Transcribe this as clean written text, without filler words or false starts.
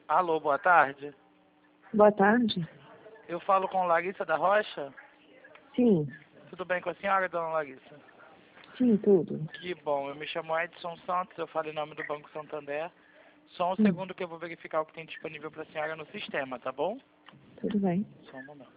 Alô, boa tarde. Boa tarde. Eu falo com Larissa da Rocha? Sim, Tudo bem com a senhora, dona Larissa? sim, tudo. Que bom, eu me chamo Edson Santos, eu falo em nome do Banco Santander. Só um Hum. segundo que eu vou verificar o que tem disponível para a senhora no sistema, tá bom? Tudo bem. Só um momento.